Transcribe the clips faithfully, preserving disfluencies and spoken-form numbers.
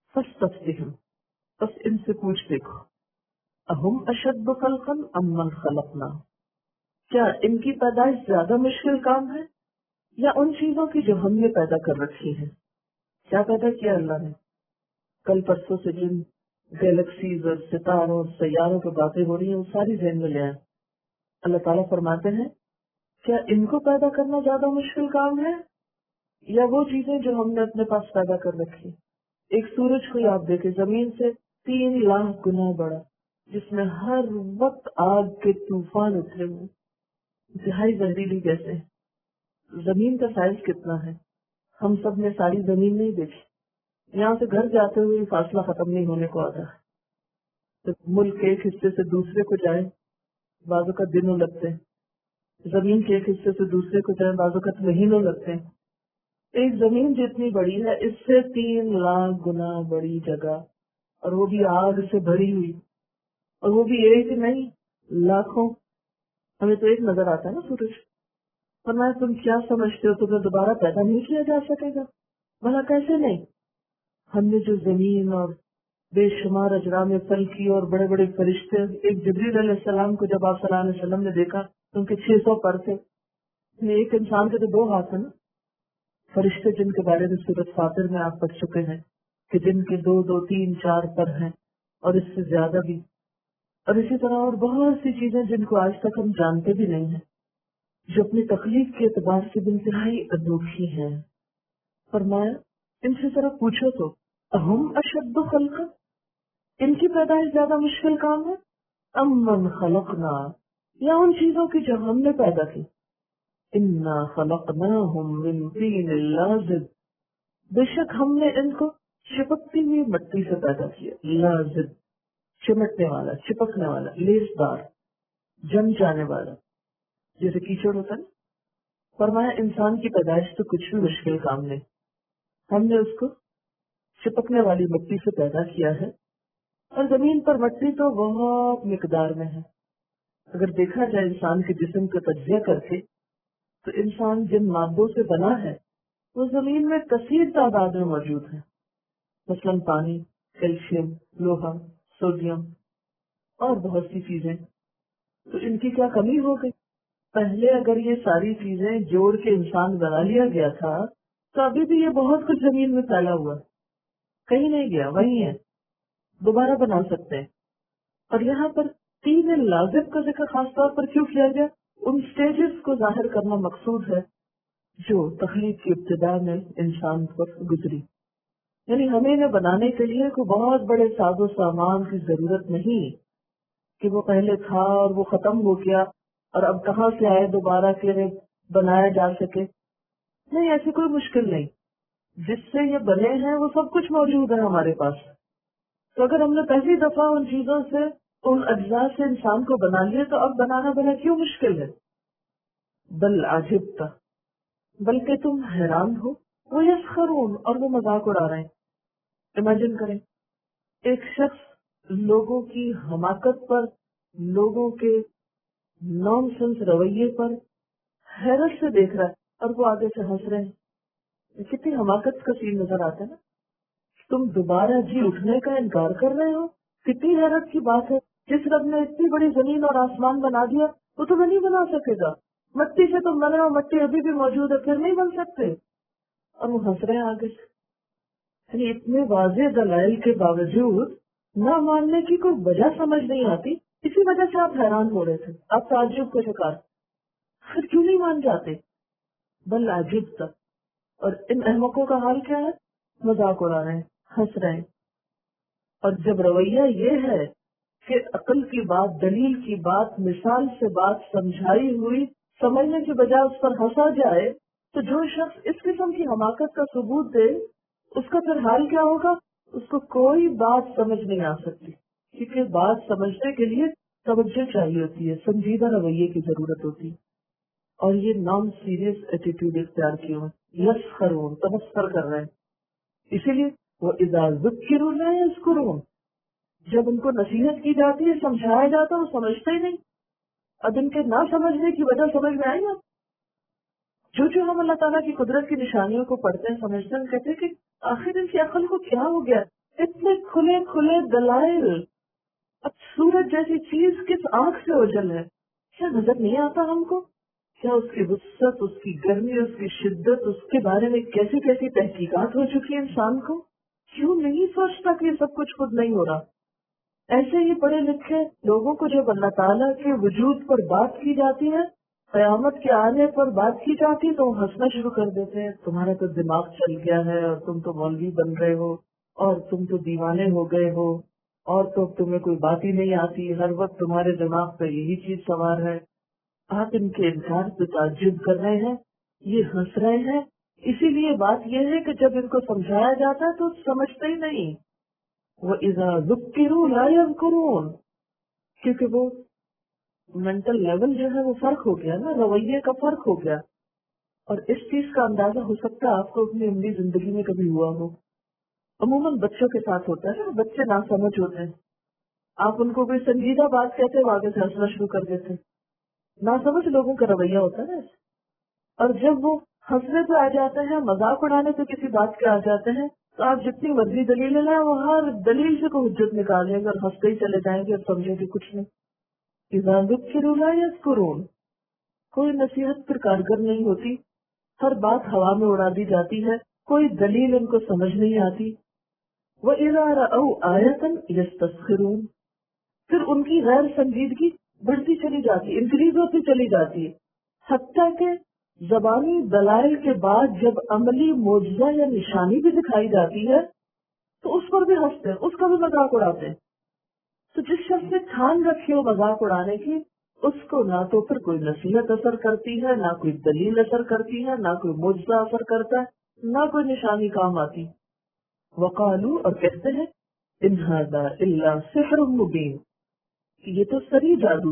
فاستفتهم، بس ان سے پوچھ دیکھو، اہم اشد خلقا ام من خلقنا، کیا ان کی پیدائش زیادہ مشکل کام ہے یا ان چیزوں کی جو ہم نے پیدا کر رکھی ہیں؟ کیا پیدا کیا اللہ نے؟ کل پرسوں سے جن گیلیکسیز اور ستاروں اور سیاروں کی باتیں ہو رہی ہیں وہ ساری ذہن میں لے آئیں۔ اللہ تعالیٰ فرماتے ہیں کیا ان کو پیدا کرنا زیادہ مشکل کام ہے یا وہ چیزیں جو ہم نے اپنے پاس پیدا کر رکھی؟ ایک سورج کو آپ دیکھیں، زمین سے تین لاکھ گنا بڑا، جس میں ہر وقت آگ کے طوفان اترے ہوئے، انتہائی زہریلی گیسیں۔ زمین کا سائز کتنا ہے؟ ہم سب نے ساری زمین نہیں دیکھی، یہاں سے گھر جاتے ہوئے فاصلہ ختم نہیں ہونے کو آتا ہے۔ تو ملک کے ایک حصے سے دوسرے کو جائے بعض اوقات دنوں لگتے ہیں، زمین کے ایک حصے سے دوسرے کو جائے بعض اوقات مہینوں لگتے ہیں۔ ایک زمین جتنی بڑی ہے اس سے تین لاکھ گنا بڑی جگہ، اور وہ بھی آگ سے بھری ہوئی، اور وہ بھی ایک نہیں لاکھوں۔ ہمیں تو ایک نظر آتا ہے نا سورج، فرمایا تم کیا سمجھتے ہو تمہیں دوبارہ پیدا نہیں کیا جا سکے گا؟ بھلا کیسے نہیں؟ ہم نے جو زمین اور بے شمار اجرام فلکی اور بڑے بڑے فرشتے، ایک جبریل علیہ السلام کو جب آپ صلی اللہ علیہ وسلم نے دیکھا تو ان کے چھ سو پر تھے، ایک انسان کے تو دو ہاتھ ہیں نا۔ فرشتے جن کے بارے میں سورۃ فاطر میں آپ پڑھ چکے ہیں کہ جن کے دو دو تین چار پر ہیں اور اس سے زیادہ بھی، اور اسی طرح اور بہت سی چیزیں جن کو آج تک ہم جانتے بھی نہیں ہیں، جو اپنی تخلیق کے اعتبار سے انتہائی انوکھی ہیں۔ فرمایا ان سے ذرا پوچھو تو، اہم اشد خلقا، ان کی پیدائش زیادہ مشکل کام ہے، ام من خلقنا، یا ان چیزوں کی جو ہم نے پیدا کی۔ انا خلقناہم من طین لازب، بے شک ہم نے ان کو چپکتی ہوئی مٹی سے پیدا کیا۔ لازب چمٹنے والا، چپکنے والا، لیسدار، جم جانے والا، جیسے کیچڑ ہوتا ہے۔ فرمایا انسان کی پیدائش تو کچھ بھی مشکل کام نہیں، ہم نے اس کو چپکنے والی مٹی سے پیدا کیا ہے، اور زمین پر مٹی تو بہت مقدار میں ہے۔ اگر دیکھا جائے انسان کے جسم کا تجزیہ کر کے تو انسان جن مادوں سے بنا ہے وہ زمین میں کثیر تعداد میں موجود ہیں، مثلاً پانی، کیلشیم، لوہا، سوڈیم اور بہت سی چیزیں۔ تو ان کی کیا کمی ہو گئی؟ پہلے اگر یہ ساری چیزیں جوڑ کے انسان بنا لیا گیا تھا تو ابھی بھی یہ بہت کچھ زمین میں پھیلا ہوا، کہیں نہیں گیا، وہی ہے، دوبارہ بنا سکتے ہیں۔ اور یہاں پر تین لازم کا ذکر خاص طور پر کیوں کیا گیا؟ ان سٹیجز کو ظاہر کرنا مقصود ہے جو تخلیق کی ابتدا میں انسان پر گزری۔ یعنی ہمیں انہیں بنانے کے لیے کوئی بہت بڑے ساز و سامان کی ضرورت نہیں کہ وہ پہلے تھا اور وہ ختم ہو گیا اور اب کہاں سے آئے دوبارہ کے بنایا جا سکے۔ نہیں، ایسی کوئی مشکل نہیں، جس سے یہ بنے ہیں وہ سب کچھ موجود ہے ہمارے پاس۔ تو اگر ہم نے پہلی دفعہ ان چیزوں سے، ان اجزاء سے انسان کو بنا لیا تو اب بنانا بنا کیوں مشکل ہے؟ بل عجبت، بلکہ تم حیران ہو، وہ یسخرون، اور وہ مذاق اڑا رہے ہیں۔ امیجن کریں ایک شخص لوگوں کی حماقت پر، لوگوں کے نان سنس رویے پر حیرت سے دیکھ رہا ہے اور وہ آگے سے ہنس رہے ہیں۔ کتنی حماقت کا سین نظر آتا ہے نا۔ تم دوبارہ جی اٹھنے کا انکار کر رہے ہو، کتنی حیرت کی بات ہے۔ جس رب نے اتنی بڑی زمین اور آسمان بنا دیا وہ تمہیں نہیں بنا سکے گا۔ مٹی سے تم بنے ہو، مٹی ابھی بھی موجود ہے، پھر نہیں بن سکتے، اور وہ ہنس رہے ہیں آگے سے۔ یعنی اتنے واضح دلائل کے باوجود نہ ماننے کی کوئی وجہ سمجھ نہیں آتی، اسی وجہ سے آپ حیران ہو رہے تھے، آپ تعجب کا شکار، پھر کیوں نہیں مان جاتے؟ بل عجب تک، اور ان احمقوں کا حال کیا ہے؟ مذاق اڑا رہے ہیں، ہنس رہے ہیں۔ اور جب رویہ یہ ہے کہ عقل کی بات، دلیل کی بات، مثال سے بات سمجھائی ہوئی سمجھنے کی بجائے اس پر ہنسا جائے، تو جو شخص اس قسم کی حماقت کا ثبوت دے اس کا پھر حال کیا ہوگا؟ اس کو کوئی بات سمجھ نہیں آ سکتی، کیونکہ بات سمجھنے کے لیے توجہ چاہیے ہوتی ہے، سنجیدہ رویے کی ضرورت ہوتی ہے، اور یہ نان سیریس ایٹیٹیوڈ اختیار کیے ہوئے، یسخرون، تبصر کر رہے ہیں۔ اسی لیے وہ اذا ذکروا لا یذکرون، جب ان کو نصیحت کی جاتی ہے، سمجھایا جاتا ہے، وہ سمجھتے ہی نہیں۔ اب ان کے نہ سمجھنے کی وجہ سمجھ میں آئی نا؟ جو جو ہم اللہ تعالیٰ کی قدرت کی نشانیوں کو پڑھتے ہیں، سمجھتے ہیں، کہتے ہیں کہ آخر ان کی عقل کو کیا ہو گیا، اتنے کھلے کھلے دلائل، اب سورج جیسی چیز کس آنکھ سے اوجل ہے؟ کیا نظر نہیں آتا ہم کو؟ کیا اس کی وسعت، اس کی گرمی، اس کی شدت، اس کے بارے میں کیسی کیسی تحقیقات ہو چکی ہے انسان کو؟ کیوں نہیں سوچتا کہ یہ سب کچھ خود نہیں ہو رہا؟ ایسے ہی پڑھے لکھے لوگوں کو جب اللہ تعالیٰ کے وجود پر بات کی جاتی ہے، قیامت کے آنے پر بات کی جاتی ہے، تو وہ ہنسنا شروع کر دیتے ہیں، تمہارا تو دماغ چل گیا ہے اور تم تو مولوی بن رہے ہو اور تم تو دیوانے ہو گئے ہو اور تو تمہیں کوئی بات ہی نہیں آتی، ہر وقت تمہارے دماغ پہ یہی چیز سوار ہے۔ آپ ان کے انکار پہ تعجب کر رہے ہیں، یہ ہنس رہے ہیں۔ اسی لیے بات یہ ہے کہ جب ان کو سمجھایا جاتا ہے تو سمجھتے ہی نہیں۔ وَإِذَا ذُكِّرُوا لَا يَذْكُرُونَ، کیونکہ وہ مینٹل لیول جو ہے وہ فرق ہو گیا نا، رویے کا فرق ہو گیا۔ اور اس چیز کا اندازہ ہو سکتا ہے آپ کو اپنی عملی زندگی میں کبھی ہوا ہو، عموماً بچوں کے ساتھ ہوتا ہے، بچے ناسمجھ ہوتے ہیں، آپ ان کو کوئی سنجیدہ بات کہتے ہو آگے سے ہنسنا شروع کر دیتے ہیں۔ ناسمجھ لوگوں کا رویہ ہوتا ہے نا، اور جب وہ ہنسنے پہ آ جاتے ہیں، مذاق اڑانے پہ کسی بات پہ آ جاتے ہیں، تو آپ جتنی مرضی دلیلیں لیں وہ ہر دلیل سے کوئی حجت نکال لیں گے اور ہنستے ہی چلے جائیں گے اور سمجھیں گے کچھ نہیں۔ اذا ذکروا لا یذکرون، کوئی نصیحت پھر کارگر نہیں ہوتی، ہر بات ہوا میں اڑا دی جاتی ہے، کوئی دلیل ان کو سمجھ نہیں آتی۔ وَإِذَا رَأَوْا آیَةً یَسْتَسْخِرُونَ، پھر ان کی غیر سنجیدگی بڑھتی چلی جاتی، انکریز ہوتی چلی جاتی ہے، حتیٰ کہ زبانی دلائل کے بعد جب عملی معجزہ یا نشانی بھی دکھائی جاتی ہے تو اس پر بھی ہنستے ہیں، اس کا بھی مذاق اڑاتے ہیں۔ تو جس شخص نے ٹھان رکھی ہو مذاق اڑانے کی، اس کو نہ تو پھر کوئی نصیحت اثر کرتی ہے، نہ کوئی دلیل اثر کرتی ہے، نہ کوئی معجزہ اثر کرتا ہے، نہ کوئی نشانی کام آتی۔ وقالو، اور کہتے ہیں، ان ھذا الا سحر مبین، یہ تو سری جادو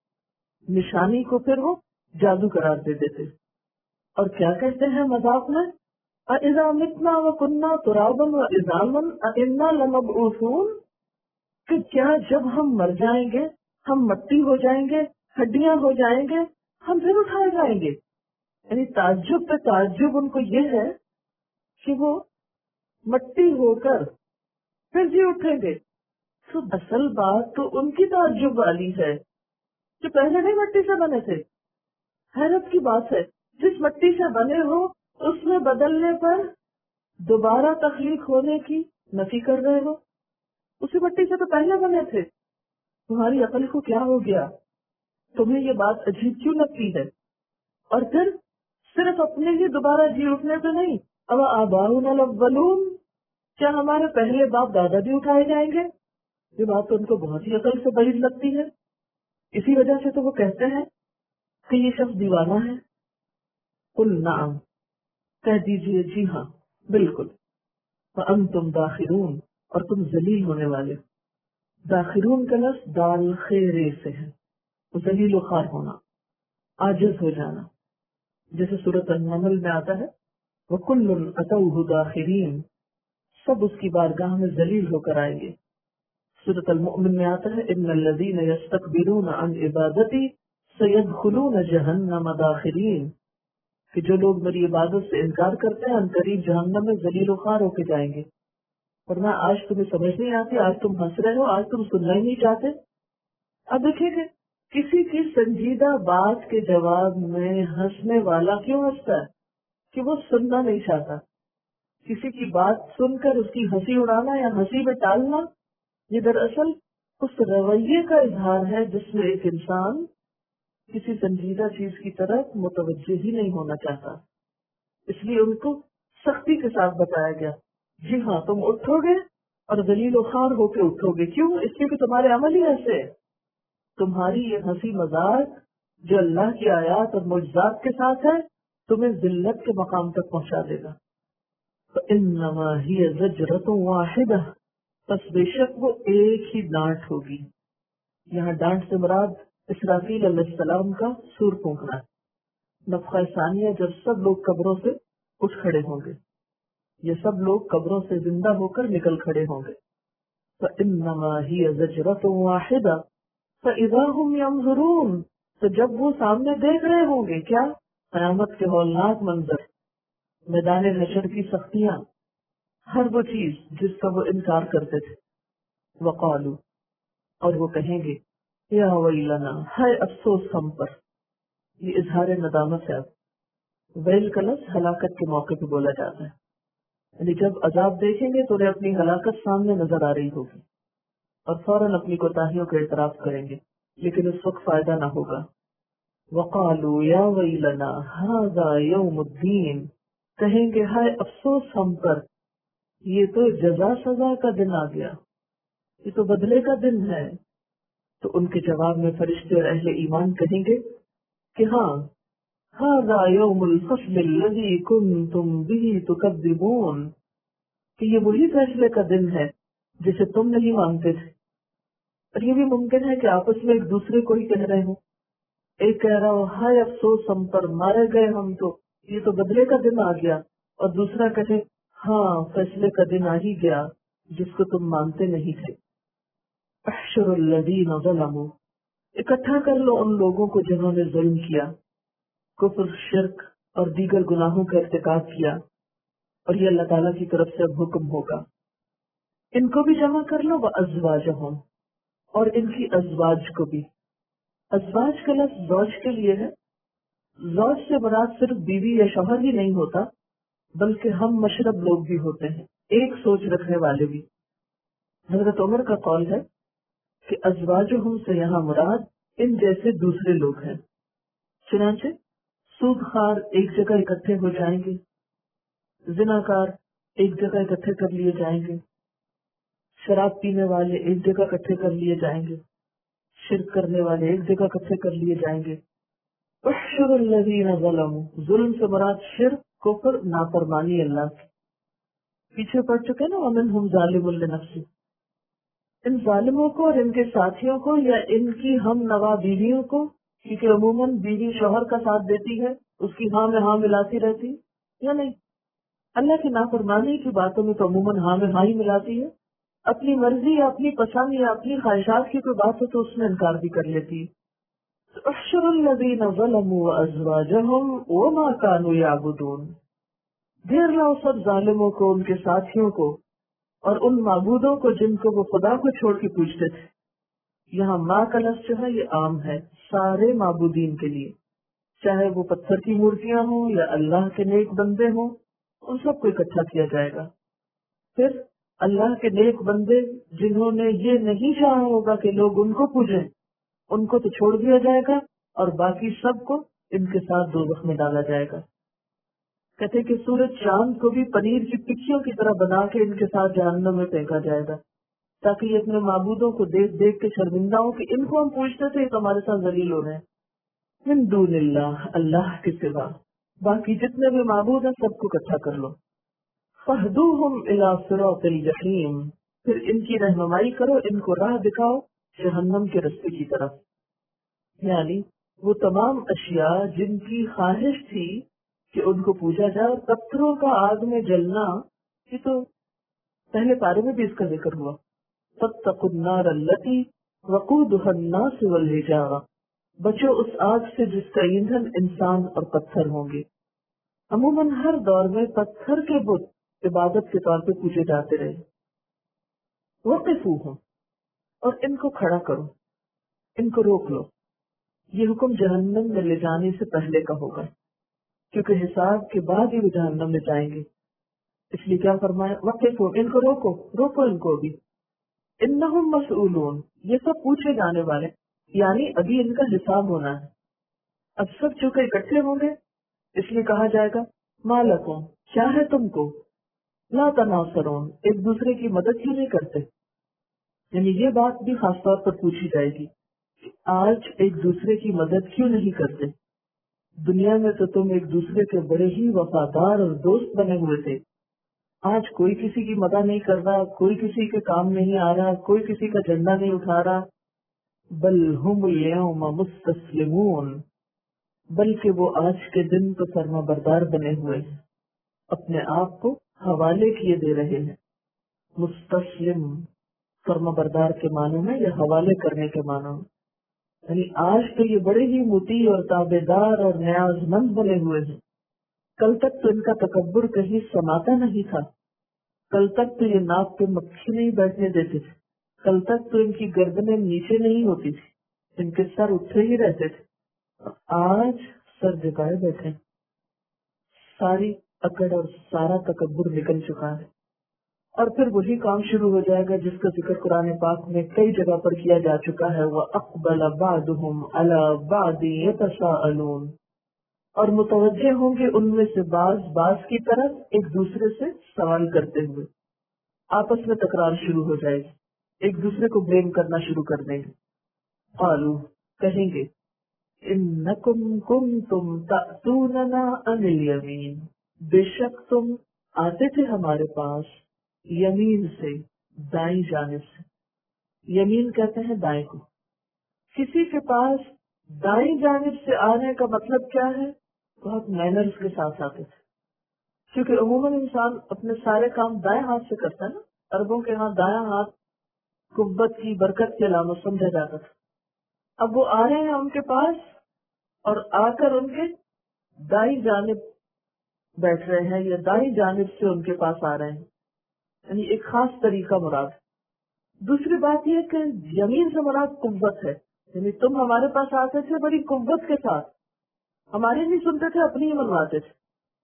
ہے، نشانی کو پھر وہ جادو قرار دے دیتے۔ اور کیا کہتے ہیں مذاق میں، اذا متنا وکنا ترابا وعظاما ائنا لمبعوثون، کہ کیا جب ہم مر جائیں گے، ہم مٹی ہو جائیں گے، ہڈیاں ہو جائیں گے، ہم پھر اٹھائے جائیں گے۔ یعنی تعجب پہ تعجب ان کو یہ ہے کہ وہ مٹی ہو کر پھر جی اٹھیں گے۔ تو اصل بات تو ان کی تعجب والی ہے جو پہلے نہیں مٹی سے بنے تھے۔ حیرت کی بات ہے، جس مٹی سے بنے ہو اس میں بدلنے پر دوبارہ تخلیق ہونے کی نفی کر رہے ہو، اسی مٹی سے تو پہلے بنے تھے۔ تمہاری عقل کو کیا ہو گیا؟ تمہیں یہ بات عجیب کیوں لگتی ہے؟ اور پھر صرف اپنے لیے دوبارہ جی اٹھنے سے نہیں، اب آباؤنا الاولون، کیا ہمارے پہلے باپ دادا بھی اٹھائے جائیں گے؟ یہ بات تو ان کو بہت ہی عقل سے بعید لگتی ہے۔ اسی وجہ سے تو وہ کہتے ہیں کہ یہ شخص دیوانہ ہے۔ قل نعم، کہہ دیجئے جی ہاں بالکل۔ وانتم داخرون، اور تم ذلیل ہونے والے۔ داخرون کا لفظ دال خیرے سے ہے، ذلیل و خوار ہونا، عاجز ہو جانا، جیسے سورۃ النمل میں آتا ہے وَكُلٌّ أَتَوْهُ دَاخِرِينَ، سب اس کی بارگاہ میں ذلیل ہو کر آئیں گے۔ سورۃ المؤمن میں آتا ہے إِنَّ الَّذِينَ يَسْتَكْبِرُونَ عَنْ عِبَادَتِي سَيَدْخُلُونَ جَهَنَّمَ دَاخِرِينَ، کہ جو لوگ میری عبادت سے انکار کرتے ہیں ان قریب جہنم میں ذلیل و خوار ہو کے جائیں گے۔ ورنہ آج تمہیں سمجھ نہیں آتی، آج تم ہنس رہے ہو، آج تم سننا ہی نہیں چاہتے۔ اب دیکھیں کہ کسی کی سنجیدہ بات کے جواب میں ہنسنے والا کیوں ہنستا ہے؟ کہ وہ سننا نہیں چاہتا۔ کسی کی بات سن کر اس کی ہنسی اڑانا یا ہنسی میں ٹالنا، یہ دراصل اس رویے کا اظہار ہے جس میں ایک انسان کسی سنجیدہ چیز کی طرف متوجہ ہی نہیں ہونا چاہتا۔ اس لیے ان کو سختی کے ساتھ بتایا گیا، جی ہاں تم اٹھو گے اور ذلیل و خوار ہو کے اٹھو گے۔ کیوں؟ اس لیے کہ تمہارے عمل ہی ایسے ہے۔ تمہاری یہ ہنسی مذاق جو اللہ کی آیات اور معجزات کے ساتھ ہے تمہیں ذلت کے مقام تک پہنچا دے گا۔ فَإِنَّمَا هِيَ زَجْرَةٌ وَاحِدَةٌ، بس بے شک وہ ایک ہی ڈانٹ ہوگی۔ یہاں ڈانٹ سے مراد اسرافیل علیہ السلام کا سور پھونکنا ہے، نفخہ ثانیہ، جب سب لوگ قبروں سے اٹھ کھڑے ہوں گے، یہ سب لوگ قبروں سے زندہ ہو کر نکل کھڑے ہوں گے۔ فَإِنَّمَا هِيَ زَجْرَةٌ وَاحِدَةٌ فَإِذَا هُمْ يَنظُرُونَ، تو جب وہ سامنے دیکھ رہے ہوں گے کیا؟ قیامت کے ہولناک منظر، میدان حشر کی سختیاں، ہر وہ چیز جس کا وہ انکار کرتے تھے. وقالو، اور وہ کہیں گے یا ویلنا، ہائے افسوس ہم پر. یہ اظہار ندامت ہے. ویل کا لفظ ہلاکت کے موقع پہ بولا جاتا ہے، یعنی جب عذاب دیکھیں گے تو انہیں اپنی ہلاکت سامنے نظر آ رہی ہوگی اور فوراً اپنی کوتاہیوں کا اعتراف کریں گے، لیکن اس وقت فائدہ نہ ہوگا. وقالوا یا ویلنا ھذا یوم الدین، کہیں گے ہائے افسوس ہم پر، یہ تو جزا سزا کا دن آ گیا، یہ تو بدلے کا دن ہے. تو ان کے جواب میں فرشتے اور اہل ایمان کہیں گے کہ ہاں، ھذا یوم الفصل الذی کنتم به تکذبون، کہ یہ وہی فیصلے کا دن ہے جسے تم نہیں مانتے تھے. اور یہ بھی ممکن ہے کہ آپس میں ایک دوسرے کو ہی کہہ رہے ہوں. ایک کہہ رہا ہو ہائے افسوس ہم پر، مارے گئے ہم تو، یہ تو بدلے کا دن آ گیا، اور دوسرا کہے ہاں فیصلے کا دن آ ہی گیا جس کو تم مانتے نہیں تھے. احشر الذین ظلموا، اکٹھا کر لو ان لوگوں کو جنہوں نے ظلم کیا، کفر، شرک اور دیگر گناہوں کا ارتکاب کیا، اور یہ اللہ تعالیٰ کی طرف سے اب حکم ہوگا. ان کو بھی جمع کر لو، وازواجہم، اور ان کی ازواج کو بھی. ازواج کا لفظ زوج کے لیے ہے. زوج سے مراد صرف بیوی یا شوہر ہی نہیں ہوتا، بلکہ ہم مشرب لوگ بھی ہوتے ہیں، ایک سوچ رکھنے والے بھی. حضرت عمر کا قول ہے کہ ازواجہم سے یہاں مراد ان جیسے دوسرے لوگ ہیں. چنانچہ سود خوار ایک جگہ اکٹھے ہو جائیں گے، زناکار ایک جگہ اکٹھے کر لیے جائیں گے، شراب پینے والے ایک جگہ اکٹھے کر لیے جائیں گے، شرک کرنے والے ایک جگہ اکٹھے کر لیے جائیں گے. احشر الذین ظلموا، ظلم سے مراد شرک، کفر، نافرمانی اللہ کی. پیچھے پڑ چکے نا ومنہم ظالم لنفسہ. ان ظالموں کو اور ان کے ساتھیوں کو یا ان کی ہم نوا بیویوں کو، کیونکہ عموماً بیوی شوہر کا ساتھ دیتی ہے، اس کی ہاں میں ہاں ملاتی رہتی یا نہیں. اللہ کی نافرمانی کی باتوں میں تو عموماً ہاں میں ہاں ہی ملاتی ہے. اپنی مرضی یا اپنی پسند یا اپنی خواہشات کی کوئی بات ہو تو اس میں انکار بھی کر لیتی. احشر الذین ظلموا وازواجہم وما کانوا یعبدون، گھیر لاؤ سب ظالموں کو، ان کے ساتھیوں کو، اور ان معبودوں کو جن کو وہ خدا کو چھوڑ کے پوچھتے تھے. یہاں ماں کا لفظ جو ہے یہ عام ہے سارے معبودین کے لیے، چاہے وہ پتھر کی مورتیاں ہوں یا اللہ کے نیک بندے ہوں، ان سب کو اکٹھا کیا جائے گا. پھر اللہ کے نیک بندے جنہوں نے یہ نہیں چاہا ہوگا کہ لوگ ان کو پوجیں، ان کو تو چھوڑ دیا جائے گا، اور باقی سب کو ان کے ساتھ دوزخ میں ڈالا جائے گا. کہتے کہ سورج چاند کو بھی پنیر کی ٹکیوں کی طرح بنا کے ان کے ساتھ جہنم میں پھینکا جائے گا، تاکہ یہ اپنے معبودوں کو دیکھ دیکھ کے شرمندہ ہو کہ ان کو ہم پوچھتے تھے تو ہمارے ساتھ ذلیل ہو رہے ہیں. من دون اللہ، اللہ کے سوا باقی جتنے بھی معبود ہیں سب کو اکٹھا کر لو. فاہدوہم الی صراط الجحیم، پھر ان کی رہنمائی کرو، ان کو راہ دکھاؤ جہنم کے رستے کی طرف. یعنی وہ تمام اشیاء جن کی خواہش تھی کہ ان کو پوجا جائے، اور پتھروں کا آگ میں جلنا، یہ تو پہلے پارے میں بھی اس کا ذکر ہوا. فاتقوا النار التی وقودها الناس والحجارہ، بچو اس آگ سے جس کا ایندھن انسان اور پتھر ہوں گے. عموماً ہر دور میں پتھر کے بت عبادت کے طور پہ پوجے جاتے رہے. وقفوہم، اور ان کو کھڑا کرو، ان کو روک لو. یہ حکم جہنم میں لے جانے سے پہلے کا ہوگا، کیونکہ حساب کے بعد ہی وہ جہنم میں جائیں گے. اس لیے کیا فرمایا، وقفو، ان کو روکو، روکو ان کو بھی. انہم مسئولون، یہ سب پوچھے جانے والے، یعنی ابھی ان کا حساب ہونا ہے. اب سب چونکہ اکٹھے ہوں گے اس لیے کہا جائے گا ما لکم، کیا ہے تم کو، لا تناصرون، ایک دوسرے کی مدد کیوں نہیں کرتے. یعنی یہ بات بھی خاص طور پر پوچھی جائے گی کہ آج ایک دوسرے کی مدد کیوں نہیں کرتے. دنیا میں تو تم ایک دوسرے کے بڑے ہی وفادار اور دوست بنے ہوئے تھے، آج کوئی کسی کی مدد نہیں کر رہا، کوئی کسی کے کام نہیں آ رہا، کوئی کسی کا جھنڈا نہیں اٹھا رہا. بل ہم اليوم مستسلمون، بلکہ وہ آج کے دن تو فرما بردار بنے ہوئے ہیں، اپنے آپ کو حوالے کیے دے رہے ہیں. مستسلم فرما بردار کے معنوں میں یا حوالے کرنے کے معنوں میں، یعنی آج تو یہ بڑے ہی مطیع اور تابعدار اور نیاز مند بنے ہوئے ہیں. کل تک تو ان کا تکبر کہیں سماتا نہیں تھا، کل تک تو یہ ناک پہ مکھی نہیں بیٹھنے دیتے تھے، کل تک تو ان کی گردنیں نیچے نہیں ہوتی تھی، ان کے سر اٹھے ہی رہتے تھے، آج سر جھکائے بیٹھے، ساری اکڑ اور سارا تکبر نکل چکا ہے، اور پھر وہی کام شروع ہو جائے گا جس کا ذکر قرآن پاک میں کئی جگہ پر کیا جا چکا ہے، وَأَقْبَلَ بَعْضُهُمْ عَلَى بَعْضٍ يَتَسَاءَلُونَ، اور متوجہ ہوں گے ان میں سے بعض بعض کی طرف ایک دوسرے سے سوال کرتے ہوئے، آپس میں تکرار شروع ہو جائے گی، ایک دوسرے کو بلیم کرنا شروع کر دیں گے، قالوا کہیں گے انکم کنتم تأتوننا عن الیمین، بے شک تم آتے تھے ہمارے پاس یمین سے، دائیں جانب سے، یمین کہتے ہیں دائیں کو، کسی کے پاس دائیں جانب سے آنے کا مطلب کیا ہے؟ بہت مینرز کے ساتھ آتے تھے، کیونکہ عموماً انسان اپنے سارے کام دائیں ہاتھ سے کرتا ہے نا، عربوں کے ہاں دایاں ہاتھ قوت کی برکت کی علامت سمجھا جاتا تھا، اب وہ آ رہے ہیں ان کے پاس اور آ کر ان کے دائیں جانب بیٹھ رہے ہیں یا دائیں جانب سے ان کے پاس آ رہے ہیں، یعنی ایک خاص طریقہ مراد۔ دوسری بات یہ کہ یمین سے مراد قوت ہے، یعنی تم ہمارے پاس آتے تھے بڑی قوت کے ساتھ، ہمارے نہیں سنتے تھے، اپنی ہی منواتے تھے۔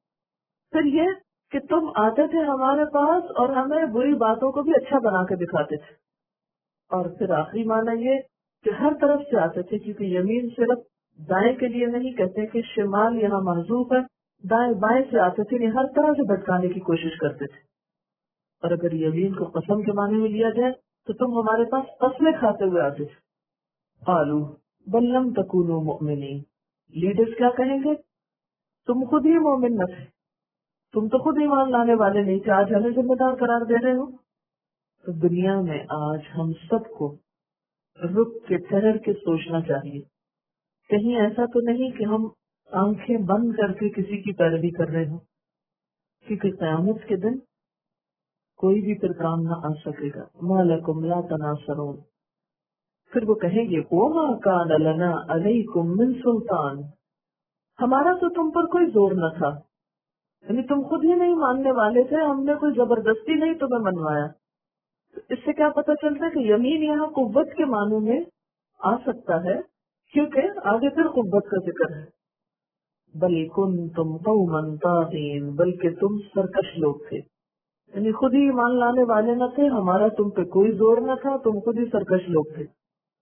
پھر یہ کہ تم آتے تھے ہمارے پاس اور ہمیں بری باتوں کو بھی اچھا بنا کے دکھاتے تھے، اور پھر آخری معنی یہ کہ ہر طرف سے آتے تھے، کیونکہ یمین صرف دائیں کے لیے نہیں، کہتے کہ شمال یہاں محذوف ہے، دائیں بائیں سے آتے تھے، ہر طرح سے بھٹکانے کی کوشش کرتے تھے۔ اور اگر یمین کو قسم کے معنی میں لیا جائے تو تم ہمارے پاس قسمیں کھاتے ہوئے آتے تھے۔ قالوا بل لم تکونوا مؤمنین، لیڈرز کیا کہیں گے؟ تم خود ہی مومن نہ تھے، تم تو خود ایمان لانے والے نہیں تھے، آج ہمیں ذمہ دار قرار دے رہے ہو۔ تو دنیا میں آج ہم سب کو رک کے ٹھہر کے سوچنا چاہیے، کہیں ایسا تو نہیں کہ ہم آنکھیں بند کر کے کسی کی پیروی کر رہے ہوں، کیونکہ قیامت کے دن کوئی بھی پھر کام نہ آ سکے گا۔ ما لکم لا تناصرون، پھر وہ کہیں گے وما کان لنا علیکم من سلطان، ہمارا تو تم پر کوئی زور نہ تھا، یعنی تم خود ہی نہیں ماننے والے تھے، ہم نے کوئی زبردستی نہیں تمہیں منوایا۔ اس سے کیا پتہ چلتا ہے کہ یمین یہاں قوت کے معنوں میں آ سکتا ہے، کیونکہ آگے پھر قوت کا ذکر ہے۔ بل کنتم قوما طاغین، بلکہ تم سرکش لوگ تھے، یعنی خود ہی ایمان لانے والے نہ تھے، ہمارا تم پہ کوئی زور نہ تھا، تم خود ہی سرکش لوگ تھے۔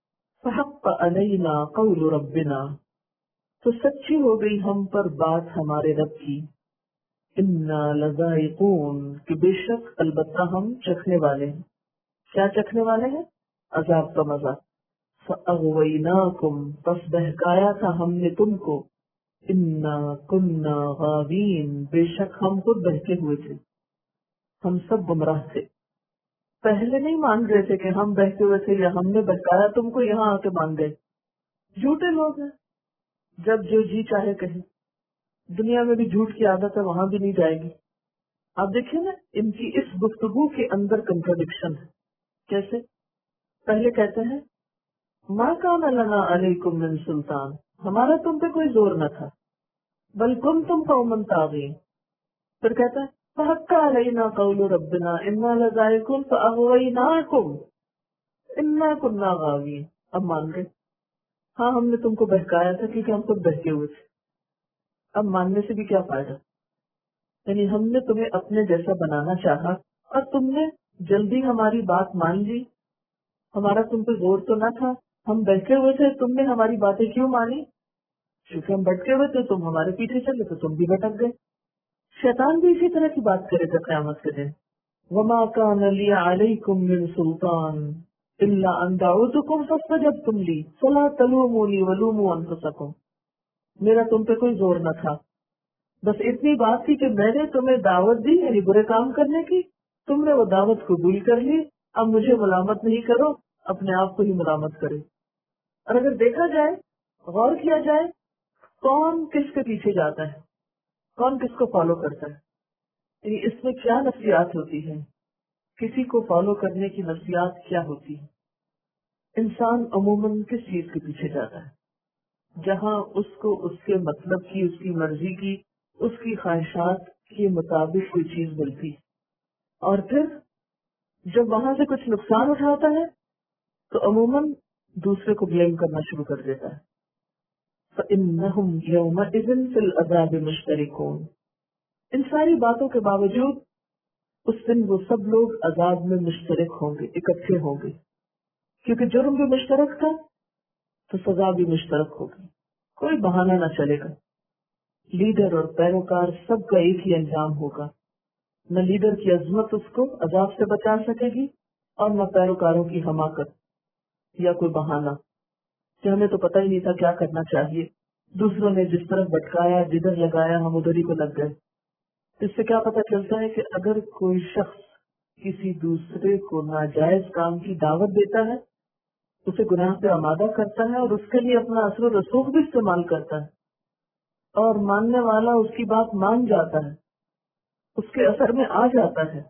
فحق علینا قول ربنا، تو سچی ہو گئی ہم پر بات ہمارے رب کی، انا لذائقون، کہ بے شک البتہ ہم چکھنے والے ہیں۔ کیا چکھنے والے ہیں؟ عذاب کا مزہ۔ فاغویناکم، پس بہکایا تھا ہم نے تم کو، انا کنا غاوین، بے شک ہم خود بہکے ہوئے تھے، ہم سب گمراہ تھے۔ پہلے نہیں مان رہے تھے کہ ہم بہکے ہوئے تھے یا ہم نے بہکایا تم کو، یہاں آ کے مان گئے۔ جھوٹے لوگ ہیں، جب جو جی چاہے کہیں، دنیا میں بھی جھوٹ کی عادت ہے، وہاں بھی نہیں جائے گی۔ آپ دیکھیں نا ان کی اس گفتگو کے اندر کنٹراڈکشن ہے۔ کیسے؟ پہلے کہتے ہیں ما کان لنا علیکم من سلطان، ہمارا تم پہ کوئی زور نہ تھا، بل کنتم قوما طاغین، پھر کہتا ہے فحق علینا قول ربنا انا لذائقون فاغویناکم انا کنا غاوین، اب مان گئے، ہاں ہم نے تم کو بہکایا تھا کیونکہ ہم خود بہکے ہوئے تھے، اب ماننے سے بھی کیا فائدہ، یعنی ہم نے تمہیں اپنے جیسا بنانا چاہا اور تم نے جلدی ہماری بات مان لی، ہمارا تم پہ زور تو نہ تھا، ہم بہکے ہوئے تھے، تم نے ہماری باتیں کیوں مانی؟ کیونکہ ہم بھٹکے ہوئے تھے، تم ہمارے پیچھے چلے تو تم بھی بھٹک گئے۔ شیطان بھی اسی طرح کی بات کرے گا قیامت کے دن، وما كان لي عليكم من سلطان الا ان دعوتكم فاستجبتم لي فلا تلوموني ولوموا انفسكم، میرا تم پہ کوئی زور نہ تھا، بس اتنی بات تھی کہ میں نے تمہیں دعوت دی یعنی برے کام کرنے کی، تم نے وہ دعوت قبول کر لی، اب مجھے ملامت نہیں کرو، اپنے آپ کو ہی ملامت کرے۔ اور اگر دیکھا جائے، غور کیا جائے، کون کس کے پیچھے جاتا ہے، کون کس کو فالو کرتا ہے، یعنی اس میں کیا نفسیات ہوتی ہے، کسی کو فالو کرنے کی نفسیات کیا ہوتی ہے۔ انسان عموماً کس چیز کے پیچھے جاتا ہے؟ جہاں اس کو اس کے مطلب کی، اس کی مرضی کی، اس کی خواہشات کے مطابق کوئی چیز ملتی، اور پھر جب وہاں سے کچھ نقصان اٹھاتا ہے تو عموماً دوسرے کو بلیم کرنا شروع کر دیتا ہے. فَإِنَّهُمْ يَوْمَئِذٍ فِي الْعَذَابِ مُشْتَرِكُونَ. ان ساری باتوں کے باوجود اس دن وہ سب لوگ عذاب میں مشترک ہوں گے، اکٹھے ہوں گے، کیونکہ جرم بھی مشترک تھا تو سزا بھی مشترک ہوگی. کوئی بہانہ نہ چلے گا. لیڈر اور پیروکار سب کا ایک ہی انجام ہوگا. نہ لیڈر کی عظمت اس کو عذاب سے بچا سکے گی اور نہ پیروکاروں کی حماقت یا کوئی بہانہ کہ ہمیں تو پتہ ہی نہیں تھا کیا کرنا چاہیے، دوسروں نے جس طرف بھٹکایا جدھر لگایا ہم ادھر ہی کو لگ گئے. اس سے کیا پتہ چلتا ہے کہ اگر کوئی شخص کسی دوسرے کو ناجائز کام کی دعوت دیتا ہے، اسے گناہ سے آمادہ کرتا ہے اور اس کے لیے اپنا اثر و رسوخ بھی استعمال کرتا ہے اور ماننے والا اس کی بات مان جاتا ہے، اس کے اثر میں آ جاتا ہے،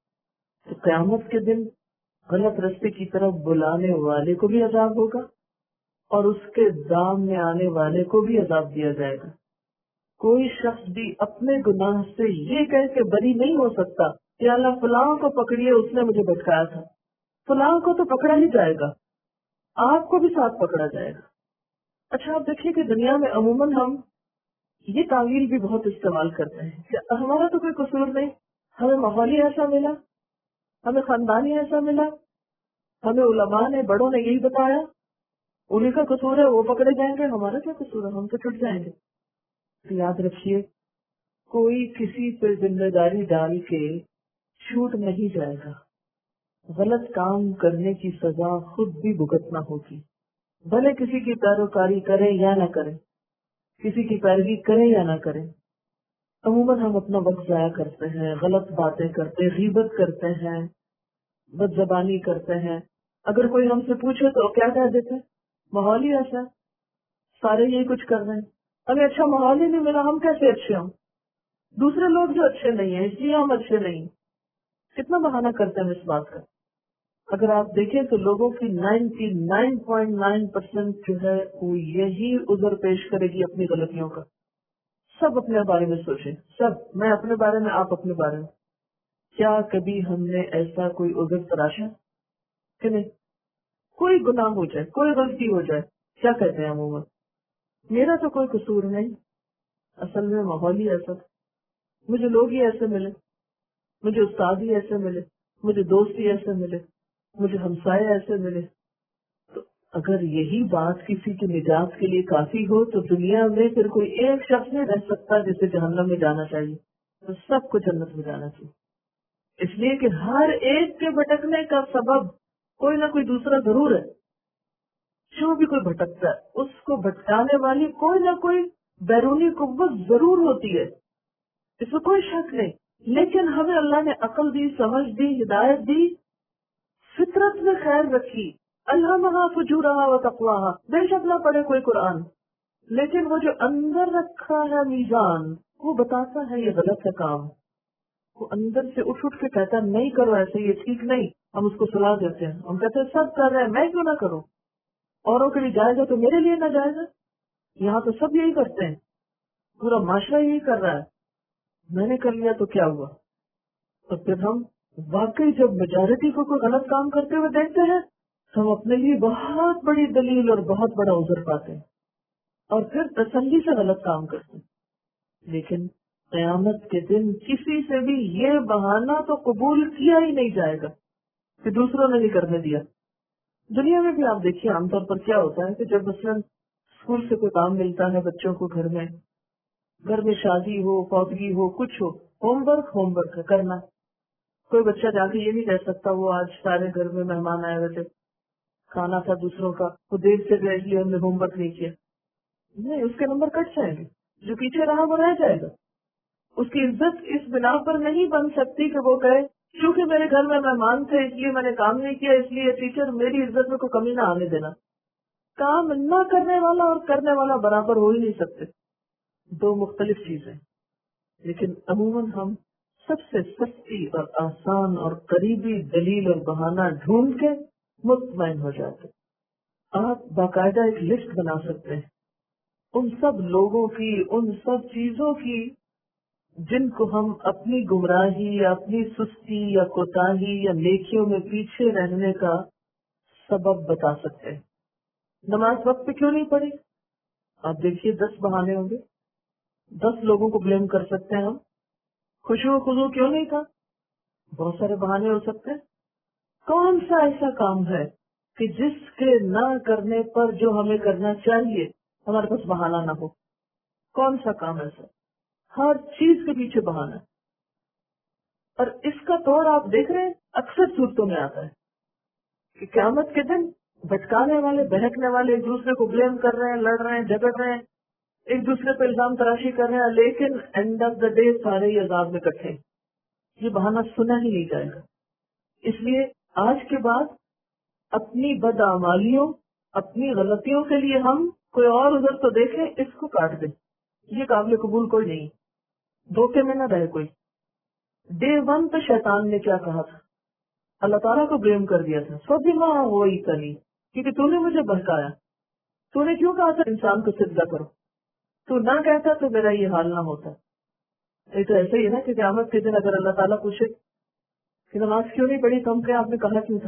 تو قیامت کے دن غلط رستے کی طرف بلانے والے کو بھی عذاب ہوگا اور اس کے دام میں آنے والے کو بھی عذاب دیا جائے گا. کوئی شخص بھی اپنے گناہ سے یہ کہہ کے بری نہیں ہو سکتا کہ اللہ فلاں کو پکڑیے اس نے مجھے بھٹکایا تھا. فلاں کو تو پکڑا ہی جائے گا، آپ کو بھی ساتھ پکڑا جائے گا. اچھا آپ دیکھیے کہ دنیا میں عموماً ہم یہ تعویل بھی بہت استعمال کرتے ہیں کہ ہمارا تو کوئی قصور نہیں، ہمیں ماحولی ایسا ملا، ہمیں خاندانی ایسا ملا، ہمیں علماء نے بڑوں نے یہی بتایا، انہیں کا قصور ہے وہ پکڑے جائیں گے، ہمارا کیا قصور ہے ہم تو چھٹ جائیں گے. تو یاد رکھیے کوئی کسی پہ ذمہ داری ڈال کے چھوٹ نہیں جائے گا. غلط کام کرنے کی سزا خود بھی بھگتنا ہوگی، بھلے کسی کی پیروکاری کرے یا نہ کرے، کسی کی پیروی کرے یا نہ کرے. عموماً ہم اپنا وقت ضائع کرتے ہیں، غلط باتیں کرتے، غیبت کرتے ہیں، بد زبانی کرتے ہیں. اگر کوئی ہم سے پوچھے تو کیا کہہ دیتے؟ ماحول ہی ایسا، سارے یہی کچھ کر رہے ہیں، ہمیں اچھا ماحول ہی نہیں ملا، ہم کیسے اچھے ہوں؟ دوسرے لوگ جو اچھے نہیں ہیں اس لیے ہم اچھے نہیں. کتنا بہانہ کرتے ہیں اس بات کا. اگر آپ دیکھیں تو لوگوں کی ninety nine point nine percent جو ہے وہ یہی عذر پیش کرے گی اپنی غلطیوں کا. سب اپنے بارے میں سوچیں، سب، میں اپنے بارے میں، آپ اپنے بارے میں. کیا کبھی ہم نے ایسا کوئی عذر تراشا کہ نہیں؟ کوئی گناہ ہو جائے، کوئی غلطی ہو جائے، کیا کہتے ہیں عموماً؟ میرا تو کوئی قصور نہیں، اصل میں ماحول ہی ایسا تھا، مجھے لوگ ہی ایسے ملے، مجھے استاد ہی ایسے ملے، مجھے دوست ہی ایسے ملے، مجھے ہمسائے ایسے ملے. تو اگر یہی بات کسی کی نجات کے لیے کافی ہو تو دنیا میں پھر کوئی ایک شخص نہیں رہ سکتا جسے جہنم میں جانا چاہیے، تو سب کو جنت میں جانا چاہیے. اس لیے کہ ہر ایک کے بھٹکنے کا سبب کوئی نہ کوئی دوسرا ضرور ہے. جو بھی کوئی بھٹکتا ہے اس کو بھٹکانے والی کوئی نہ کوئی بیرونی قوت ضرور ہوتی ہے، اس میں کوئی شک نہیں. لیکن ہمیں اللہ نے عقل دی، سمجھ دی، ہدایت دی، فطرت میں خیر رکھی. الہمہا فجورہا و تقواہا، بے شک نہ پڑھے کوئی قرآن، لیکن وہ جو اندر رکھا ہے میزان وہ بتاتا ہے یہ غلط ہے کام. وہ اندر سے اٹھ اٹھ کے کہتا ہے نہیں کرو ایسے، یہ ٹھیک نہیں. ہم اس کو صلاح دیتے ہیں، ہم کہتے ہیں سب کر رہے ہیں میں کیوں نہ کروں، اوروں کے لیے جائز ہے تو میرے لیے نہ جائز ہے. یہاں تو سب یہی کرتے ہیں، پورا معاشرہ یہی کر رہا ہے، میں نے کر لیا تو کیا ہوا. تو پھر ہم واقعی جب میجورٹی کو کوئی غلط کام کرتے ہوئے دیکھتے ہیں تو ہم اپنے لیے بہت بڑی دلیل اور بہت بڑا عذر پاتے ہیں اور پھر تسلی سے غلط کام کرتے ہیں. لیکن قیامت کے دن کسی سے بھی یہ بہانہ تو قبول کیا ہی نہیں جائے گا کہ دوسروں نے نہیں کرنے دیا. دنیا میں بھی آپ دیکھیے عام طور پر کیا ہوتا ہے کہ جب مثلاً اسکول سے کوئی کام ملتا ہے بچوں کو، گھر میں گھر میں شادی ہو، فوتگی ہو، کچھ ہو، ہوم ورک ہوم ورک ہے کرنا. کوئی بچہ جا کے یہ نہیں کہہ سکتا وہ آج سارے گھر میں مہمان آئے ہوئے تھے، کھانا تھا دوسروں کا، وہ دیر سے گئے اس لیے ہم نے ہوم ورک نہیں کیا. نہیں، اس کے نمبر کٹ جائیں گے، جو پیچھے رہا وہ رہ جائے گا. اس کی عزت اس بنا پر نہیں بن سکتی کہ وہ کہے کیونکہ میرے گھر میں مہمان تھے اس لیے میں نے کام نہیں کیا، اس لیے ٹیچر میری عزت میں کوئی کمی نہ آنے دینا. کام نہ کرنے والا اور کرنے والا برابر ہو ہی نہیں سکتے، دو مختلف چیزیں. لیکن عموماً ہم سب سے سستی اور آسان اور قریبی دلیل اور بہانہ ڈھونڈ کے مطمئن ہو جاتے. آپ باقاعدہ ایک لسٹ بنا سکتے ہیں ان سب لوگوں کی، ان سب چیزوں کی جن کو ہم اپنی گمراہی یا اپنی سستی یا کوتاہی یا نیکیوں میں پیچھے رہنے کا سبب بتا سکتے ہیں. نماز وقت پہ کیوں نہیں پڑھی؟ آپ دیکھیے دس بہانے ہوں گے، دس لوگوں کو بلیم کر سکتے ہیں ہم. خشوع و خضوع کیوں نہیں تھا؟ بہت سارے بہانے ہو سکتے ہیں. کون سا ایسا کام ہے کہ جس کے نہ کرنے پر جو ہمیں کرنا چاہیے ہمارے پاس بہانہ نہ ہو؟ کون سا کام ایسا؟ ہر چیز کے پیچھے بہانا ہے. اور اس کا طور آپ دیکھ رہے ہیں اکثر صورتوں میں آتا ہے کہ قیامت کے دن بھٹکانے والے بہکنے والے ایک دوسرے کو بلیم کر رہے ہیں، لڑ رہے ہیں، جھگڑ رہے ہیں، ایک دوسرے پہ الزام تراشی کر رہے ہیں، لیکن اینڈ آف دا ڈے سارے ہی عذاب میں کٹھے. یہ بہانہ سنا ہی نہیں جائے گا. اس لیے آج کے بعد اپنی بدعمالیوں، اپنی غلطیوں کے لیے ہم کوئی اور ادھر تو دیکھیں، اس کو کاٹ دیں. یہ قابل قبول کوئی نہیں. دھوکے میں نہ رہے کوئی. ڈے ون پہ شیطان نے کیا کہا تھا؟ اللہ تعالیٰ کو بلیم کر دیا تھا. سب ماں وہی کلی، کیونکہ تو نے مجھے بہکایا. تو نے کیوں کہا تھا انسان کو سجدہ کرو؟ تو نہ کہتا تو میرا یہ حال نہ ہوتا. یہ تو ایسے ہی ہے نا کہ قیامت کے دن اگر اللہ تعالیٰ پوچھے کہ نماز کیوں نہیں پڑھی، تم کیا آپ نے کہا کیوں تھا؟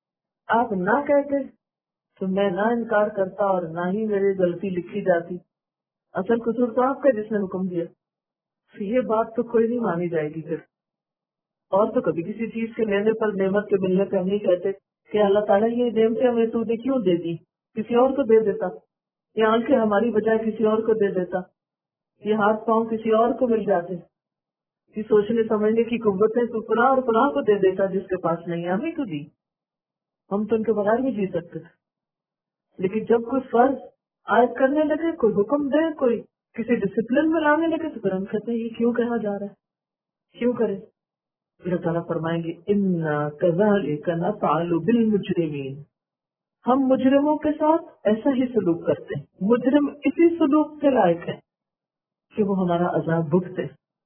آپ نہ کہتے تو میں نہ انکار کرتا اور نہ ہی میری غلطی لکھی جاتی. اصل قصور تو آپ کا جس نے حکم دیا. یہ بات تو کوئی نہیں مانی جائے گی. پھر اور تو کبھی کسی چیز کے لینے پر، نعمت کے ملنے پہ ہم نہیں کہتے کہ اللہ تعالیٰ یہ نعمتیں ہمیں تو نے کیوں دے دی، کسی اور کو دے دیتا. یہ آنکھیں ہماری بجائے کسی اور کو دے دیتا. یہ ہاتھ پاؤں کسی اور کو مل جاتے. یہ سوچنے سمجھنے کی قوتیں تو فلاں اور فلاں کو دے دیتا جس کے پاس نہیں. ہمیں تو دی، ہم تو ان کے بغیر بھی جی سکتے تھے. لیکن جب کوئی فرض عائد کرنے لگے، کوئی حکم دے، کوئی کسی ڈسپلن میں لانے لگے تو پھر ہم کہتے ہیں یہ کیوں کہا جا رہا ہے، کیوں کرے؟ اللہ تعالیٰ فرمائیں گے اِنَّا كَذَلِكَ نَفْعَلُ بِالْمُجْرِمِينَ، ہم مجرموں کے ساتھ ایسا ہی سلوک کرتے ہیں. مجرم اسی سلوک کے لائق ہے کہ وہ ہمارا عذاب بھگتے.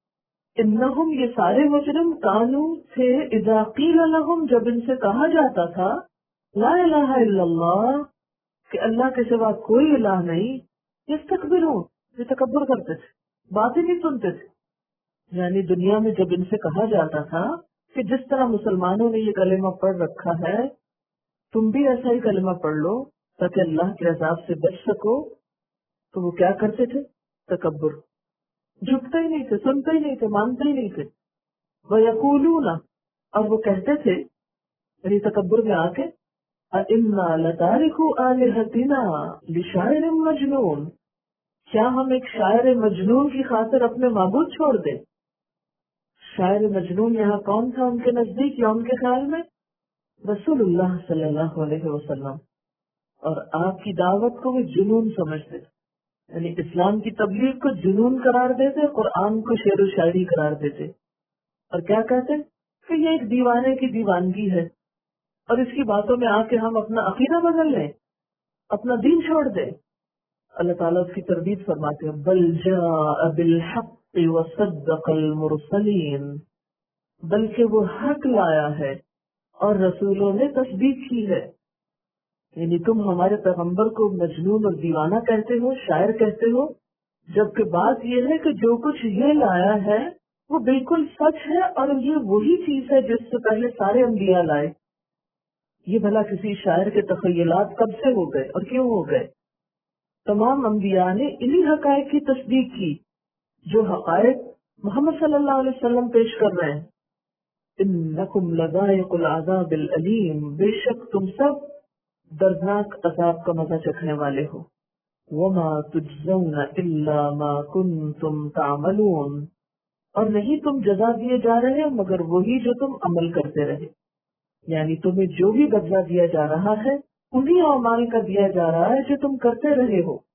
انہم، یہ سارے مجرم، کانو تھے، اذا قیل لہم، جب ان سے کہا جاتا تھا، لا الہ الا اللہ، کہ اللہ کے سوا کوئی الہ نہیں، یستکبرون، یہ تکبر کرتے تھے، باتیں نہیں سنتے تھے. یعنی دنیا میں جب ان سے کہا جاتا تھا کہ جس طرح مسلمانوں نے یہ کلمہ پڑھ رکھا ہے تم بھی ایسا ہی کلمہ پڑھ لو تاکہ اللہ کے عذاب سے بچ سکو، تو وہ کیا کرتے تھے؟ تکبر. جھکتے ہی نہیں تھے، سنتے ہی نہیں تھے، مانتے ہی نہیں تھے. وَيَقُولُونَ، اور وہ کہتے تھے یعنی تکبر میں آ کے، أَإِنَّا لَتَارِكُو آلِهَتِنَا لِشَاعِرٍ مَجْنُونٍ، کیا ہم ایک شاعر مجنون کی خاطر اپنے معبود چھوڑ دیں؟ شاعر مجنون یہاں کون تھا ان کے نزدیک یا ان کے خیال میں؟ رسول اللہ صلی اللہ علیہ وسلم. اور آپ کی دعوت کو وہ جنون سمجھتے تھے، یعنی اسلام کی تبلیغ کو جنون قرار دیتے، قرآن کو شعر و شاعری قرار دیتے. اور کیا کہتے کہ یہ ایک دیوانے کی دیوانگی ہے، اور اس کی باتوں میں آ کے ہم اپنا عقیدہ بدل لیں، اپنا دین چھوڑ دیں. اللہ تعالیٰ اس کی تردید فرماتے ہیں، بل جاء بالحق وصدق المرسلین، بلکہ وہ حق لایا ہے اور رسولوں نے تصدیق کی ہے. یعنی تم ہمارے پیغمبر کو مجنون اور دیوانہ کہتے ہو، شاعر کہتے ہو، جبکہ بات یہ ہے کہ جو کچھ یہ لایا ہے وہ بالکل سچ ہے، اور یہ وہی چیز ہے جس سے پہلے سارے انبیاء لائے. یہ بھلا کسی شاعر کے تخیلات کب سے ہو گئے اور کیوں ہو گئے؟ تمام انبیاء نے انہی حقائق کی تصدیق کی جو حقائق محمد صلی اللہ علیہ وسلم پیش کر رہے ہیں. انکم لذائق العذاب العلیم، بے شک تم سب دردناک عذاب کا مزہ چکھنے والے ہو. وما تجزون الا ما کنتم تعملون، اور نہیں تم جزا دیے جا رہے مگر وہی جو تم عمل کرتے رہے. یعنی تمہیں جو بھی بدلہ دیا جا رہا ہے انہی اعمال کا دیا جا رہا ہے جو تم کرتے رہے ہو.